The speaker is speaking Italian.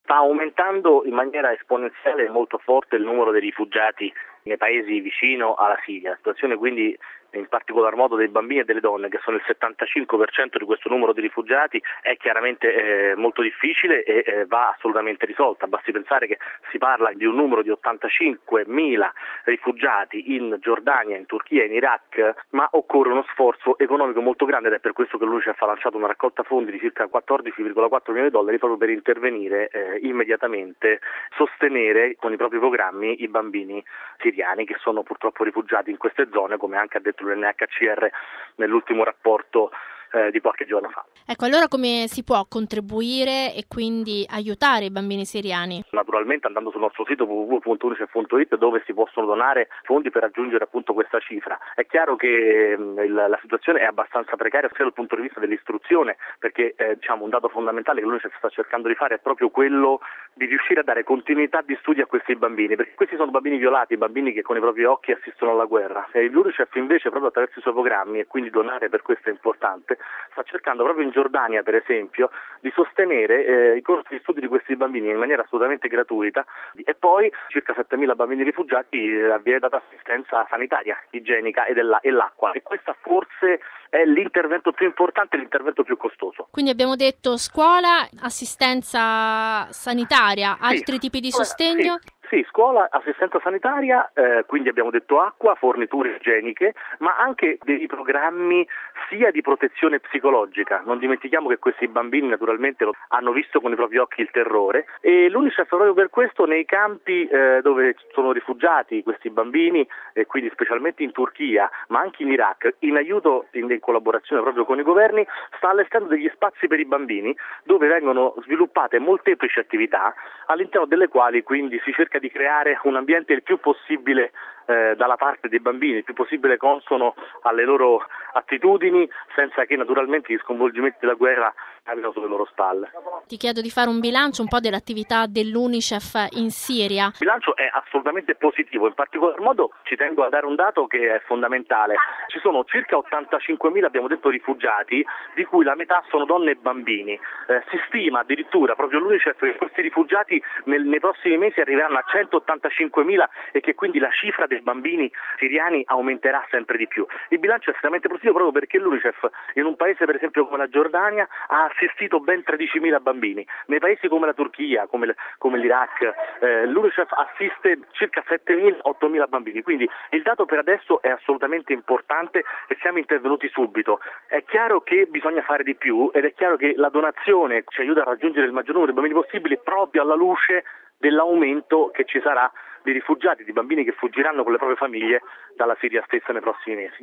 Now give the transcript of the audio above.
sta aumentando in maniera esponenziale e molto forte il numero dei rifugiati nei paesi vicino alla Siria. La situazione quindi in particolar modo dei bambini e delle donne, che sono il 75% di questo numero di rifugiati, è chiaramente molto difficile e va assolutamente risolta. Basti pensare che si parla di un numero di 85.000 rifugiati in Giordania, in Turchia e in Iraq, ma occorre uno sforzo economico molto grande ed è per questo che l'UNICEF ha lanciato una raccolta fondi di circa 14,4 milioni di dollari proprio per intervenire immediatamente, sostenere con i propri programmi i bambini siriani che sono purtroppo rifugiati in queste zone, come anche ha detto l'UNHCR nell'ultimo rapporto di qualche giorno fa. Ecco, allora come si può contribuire e quindi aiutare i bambini siriani? Naturalmente andando sul nostro sito www.unicef.it, dove si possono donare fondi per raggiungere appunto questa cifra. È chiaro che la situazione è abbastanza precaria sia dal punto di vista dell'istruzione, perché un dato fondamentale che l'UNICEF sta cercando di fare è proprio quello di riuscire a dare continuità di studi a questi bambini, perché questi sono bambini violati, bambini che con i propri occhi assistono alla guerra. E l'UNICEF invece, proprio attraverso i suoi programmi, e quindi donare per questo è importante, sta cercando proprio in Giordania, per esempio, di sostenere i corsi di studio di questi bambini in maniera assolutamente gratuita, e poi circa 7.000 bambini rifugiati viene data assistenza sanitaria, igienica e l'acqua, e questa forse è l'intervento più importante e l'intervento più costoso. Quindi abbiamo detto scuola, assistenza sanitaria, altri tipi di sostegno? Sì, scuola, assistenza sanitaria, quindi abbiamo detto acqua, forniture igieniche, ma anche dei programmi sia di protezione psicologica. Non dimentichiamo che questi bambini naturalmente hanno visto con i propri occhi il terrore, e l'UNICEF proprio per questo nei campi dove sono rifugiati questi bambini, e quindi specialmente in Turchia, ma anche in Iraq, in aiuto, in collaborazione proprio con i governi, sta allestendo degli spazi per i bambini dove vengono sviluppate molteplici attività, all'interno delle quali quindi si cerca di creare un ambiente il più possibile dalla parte dei bambini, il più possibile consono alle loro attitudini, senza che naturalmente gli sconvolgimenti della guerra capitano sulle loro spalle. Ti chiedo di fare un bilancio un po' dell'attività dell'UNICEF in Siria. Il bilancio è assolutamente positivo, in particolar modo ci tengo a dare un dato che è fondamentale. Ci sono circa 85.000, abbiamo detto, rifugiati, di cui la metà sono donne e bambini. Si stima addirittura, proprio l'UNICEF, che questi rifugiati nei prossimi mesi arriveranno a 185.000 e che quindi la cifra dei bambini siriani aumenterà sempre di più. Il bilancio è estremamente positivo proprio perché l'UNICEF in un paese per esempio come la Giordania ha assistito ben 13.000 bambini. Nei paesi come la Turchia, come l'Iraq, l'UNICEF assiste circa 7.000-8.000 bambini, quindi il dato per adesso è assolutamente importante e siamo intervenuti subito. È chiaro che bisogna fare di più ed è chiaro che la donazione ci aiuta a raggiungere il maggior numero di bambini possibili proprio alla luce dell'aumento che ci sarà di rifugiati, di bambini che fuggiranno con le proprie famiglie dalla Siria stessa nei prossimi mesi.